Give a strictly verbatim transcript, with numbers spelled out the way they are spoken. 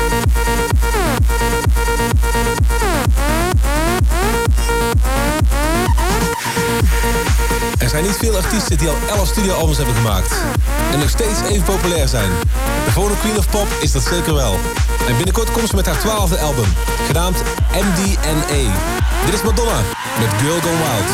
Er zijn niet veel artiesten die al elf studioalbums hebben gemaakt en nog steeds even populair zijn. De volgende Queen of Pop is dat zeker wel. En binnenkort komt ze met haar twaalfde album, genaamd M D N A. Dit is Madonna met Girl Gone Wild.